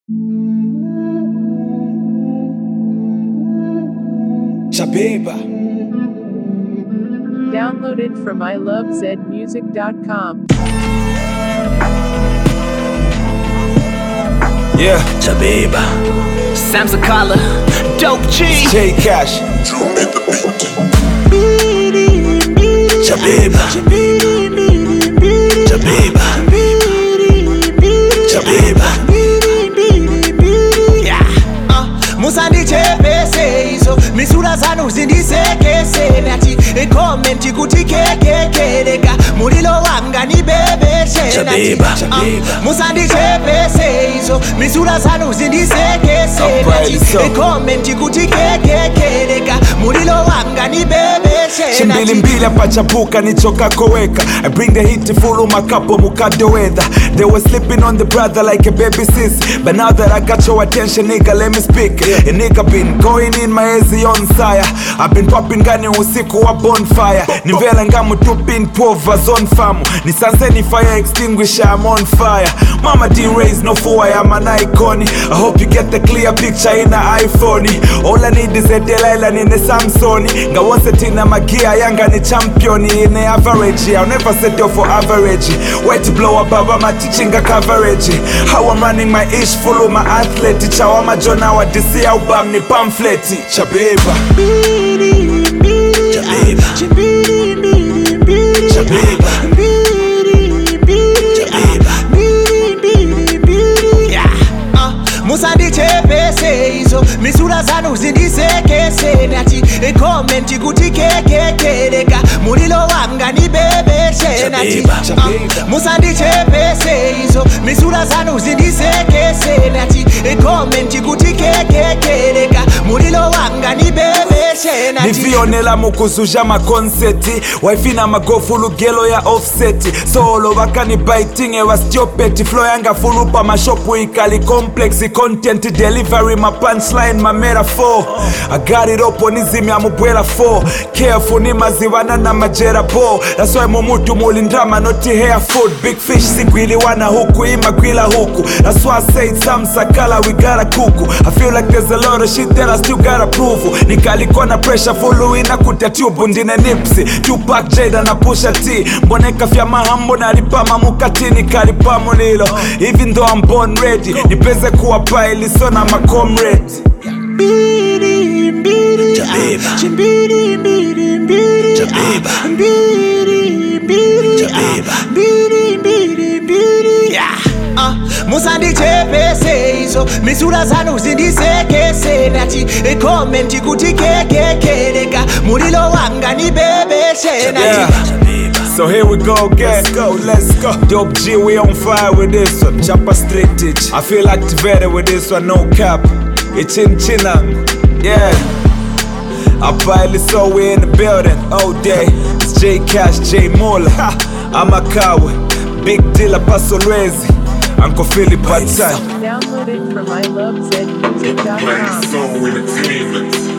Shabeba. Downloaded from ilovezmusic.com. Yeah, Shabeba, Sam Sakala, Dope G, J Cash. Shabeba, Shabeba, Shabeba. Yeah. Musandichepese izo misura zanu zindisekese nati comment kuti kekekereka mulilo wanga nibebeshe Shabeba, musandichepese izo misura zanu zindisekese nati comment kuti kekekereka mulilo wanga nibebeshe Chimbili mbili apachapuka nichoka koweka. I bring the heat full makapo mukado weather. They were sleeping on the brother like a baby sis, but now that I got your attention, nigga, let me speak. A nigga been going in my easy on sire. I've been popping gani usiku wa bonfire. Nivela ngamu tupin pova zone famu. Ni sanseni fire extinguisher, I'm on fire. Mama didn't raise no fool, I am an icon. I hope you get the clear picture in the iPhone. All I need is a Delilah in the Samsung. Nga once tina magia yanga ni champion in the average. I'll never settle for average. Way to blow up baba my teaching a coverage. How I'm running my ish full of my athlete. Chawama Jona wa DC album ni pamphlet. Shabeba, Shabeba, Shabeba, musandichepese izo misura zanu zindisekese nati comment kuti kekekereka mulilo wanga nibebeshe nati musandichepese izo misura zanu zindisekese nati comment kuti kekekereka mulilo wanga nibebeshe nati nivionela mukuzuja makonseti waifina magofulu gelo ya offset solo bakani biting wa stupid flow yanga fulupa mashopu ikali complex content delivery my punchline my metaphor I got it up on izimi amubwela 4 careful ni maziwana na majera bo that's why mumutu mulindrama noti hair food big fish sigwili wana huku imagwila huku that's why I say Sam Sakala we gotta kuku I feel like there's a lot of shit that I still gotta prove nikaliko na pressure follow ina kutia tube ndine nipsi Tupac Jada na Pusha T mboneka fya mahambo na lipama mukatini kalipa mulilo even though I'm born ready nipeze kuwa paili sona my comrade Shabeba, Shabeba, musandichepese izo misura zanu zindisekese nati comment kuti kekekereka mulilo wanga nibebeshe nati So here we go again. Let's go. Dope G, we on fire with this one. Chopper straight itch. I feel activated with this one, no cap. It's in Chinang. Yeah. I finally saw we in the building all day. It's J Cash, J Mola. I'm a coward. Big deal, I pass always. Uncle Philip Patan. Downloaded from ilovezmusic.com. Soul Entertainment.